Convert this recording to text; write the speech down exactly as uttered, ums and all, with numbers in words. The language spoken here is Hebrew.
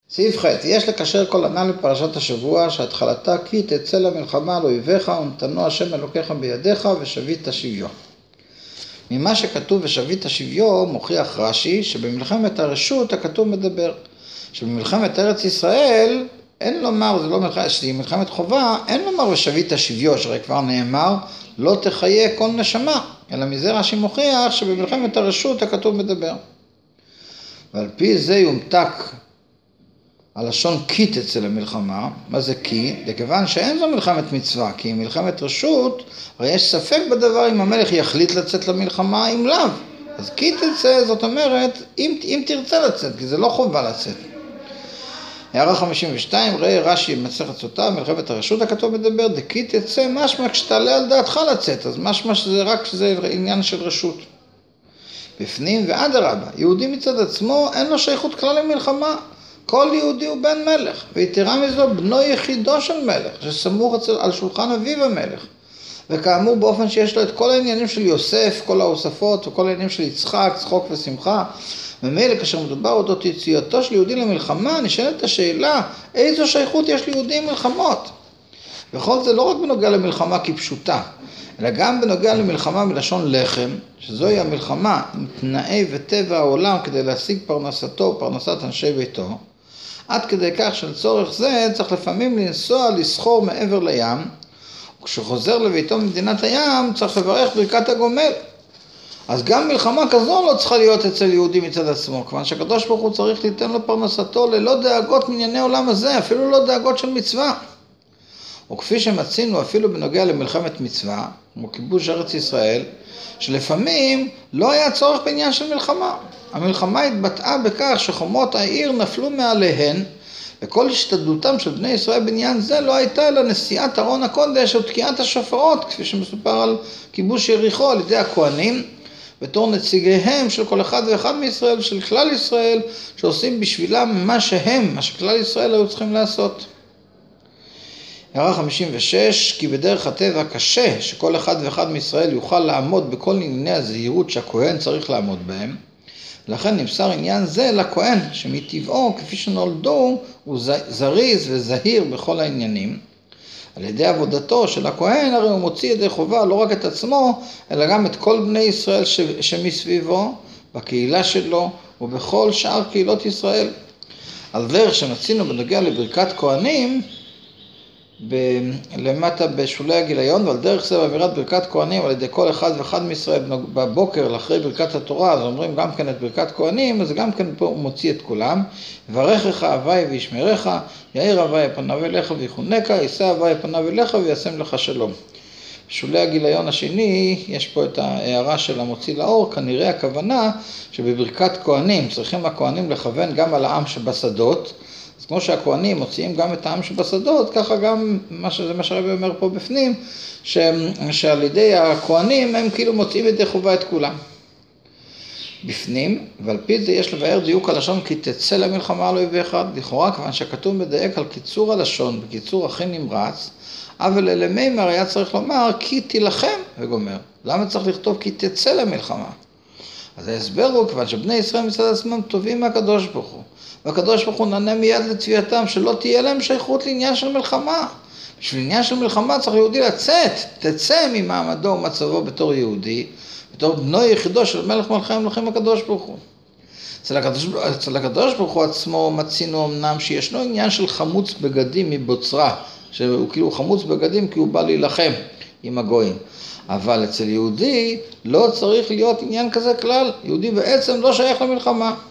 סעיף ח' יש לקשר כל הנ"ל לפרשת השבוע שהתחלתה כי תצא למלחמה על אויביך ונתנו השם אלוקיך בידיך ושבית שביו. ממה שכתוב ושבית שביו מוכיח רש"י שבמלחמת הרשות הכתוב מדבר. שבמלחמת ארץ ישראל אין לומר, זה לא מלחמת, שהיא מלחמת חובה, אין לומר ושבית שביו, שהרי כבר נאמר לא תחיה כל נשמה, אלא מזה רש"י מוכיח שבמלחמת הרשות הכתוב מדבר. ועל פי זה יומתק הלשון כי תצא למלחמה. מה זה כי? לכיוון שאין זו מלחמת מצווה, כי אם מלחמת רשות, הרי יש ספק בדבר אם המלך יחליט לצאת למלחמה, אם לאו. אז כי תצא, זאת אומרת, אם, אם תרצה לצאת, כי זה לא חובה לצאת. הערה חמישים ושתיים, ראה רש"י מסכת סוטה, מלחמת הרשות הכתוב מדבר, דכי תצא משמע כשתעלה על דעתך לצאת, אז משמע שזה רק שזה עניין של רשות. בפנים ועד הרבה, יהודי מצד עצמו אין לו שייכות כלל למלחמה. כל יהודי הוא בן מלך, ויתרה מזו בנו יחידו של מלך, שסמוך על שולחן אביו המלך. וכאמור באופן שיש לו את כל העניינים של יוסף, כל ההוספות וכל העניינים של יצחק, צחוק ושמחה. ממילא כאשר מדובר אודות יציאתו של יהודי למלחמה, נשאלת השאלה איזו שייכות יש ליהודי עם מלחמות. וכל זה לא רק בנוגע למלחמה כפשוטה, אלא גם בנוגע למלחמה מלשון לחם, שזוהי המלחמה עם תנאי וטבע העולם כדי להשיג פרנסתו, פרנסת אנשי ביתו. עד כדי כך שלצורך זה צריך לפעמים לנסוע, לסחור מעבר לים, וכשחוזר לביתו ממדינת הים צריך לברך ברכת הגומל. אז גם מלחמה כזו לא צריכה להיות אצל יהודי מצד עצמו, כיוון שהקדוש ברוך הוא צריך ליתן לו פרנסתו ללא דאגות מענייני עולם הזה, אפילו לא דאגות של מצווה. וכפי שמצינו אפילו בנוגע למלחמת מצווה, כמו כיבוש ארץ ישראל, שלפעמים לא היה צורך בעניין של מלחמה. המלחמה התבטאה בכך שחומות העיר נפלו מעליהן, וכל השתדלותם של בני ישראל בעניין זה לא הייתה אלא נשיאת ארון הקודש או תקיעת השופרות, כפי שמסופר על כיבוש יריחו על ידי הכהנים, בתור נציגיהם של כל אחד ואחד מישראל ושל כלל ישראל, שעושים בשבילם מה שהם, מה שכלל ישראל היו צריכים לעשות. הערה חמישים ושש, כי בדרך הטבע קשה שכל אחד ואחד מישראל יוכל לעמוד בכל ענייני הזהירות שהכהן צריך לעמוד בהם, לכן נמסר עניין זה לכהן, שמטבעו כפי שנולדו הוא זריז וזהיר בכל העניינים. על ידי עבודתו של הכהן הרי הוא מוציא ידי חובה לא רק את עצמו, אלא גם את כל בני ישראל שמסביבו, בקהילה שלו ובכל שאר קהילות ישראל. על דרך שמצינו בנוגע לברכת כהנים, ב- למטה בשולי הגיליון, ועל דרך זה באווירת ברכת כהנים על ידי כל אחד ואחד מישראל בבוקר לאחרי ברכת התורה, אז אומרים גם כן את ברכת כהנים, אז גם כן פה הוא מוציא את כולם. יברכך אביי וישמרך, יאיר אביי פניו אליך ויחונקה, יישא אביי פניו אליך וישם לך שלום. בשולי הגיליון השני יש פה את ההערה של המוציא לאור, כנראה הכוונה שבברכת כהנים צריכים הכהנים לכוון גם על העם שבשדות, אז כמו שהכהנים מוציאים גם את העם שבשדות, ככה גם מה שזה מה שהרבי אומר פה בפנים, ש, שעל ידי הכהנים הם כאילו מוציאים ידי חובה את כולם. בפנים, ועל פי זה יש לבאר דיוק הלשון כי תצא למלחמה על אויביך, לכאורה כיוון שכתוב מדייק על קיצור הלשון, בקיצור הכי נמרץ, אבל אלמימר היה צריך לומר כי תילחם וגומר. למה צריך לכתוב כי תצא למלחמה? אז ההסבר הוא כיוון שבני ישראל מצד עצמם טובים מהקדוש ברוך הוא. והקדוש ברוך הוא נענה מיד לצביעתם שלא תהיה להם שייכות לעניין של מלחמה. בשביל עניין של מלחמה צריך יהודי לצאת, תצא ממעמדו ומצבו בתור יהודי, בתור בנו יחידו של מלך מלכי המלכים הקדוש ברוך הוא. אצל הקדוש, אצל הקדוש ברוך הוא עצמו מצינו אמנם שישנו עניין של חמוץ בגדים מבוצרה, שהוא כאילו חמוץ בגדים כי הוא בא להילחם עם הגויים. אבל אצל יהודי לא צריך להיות עניין כזה כלל, יהודי בעצם לא שייך למלחמה.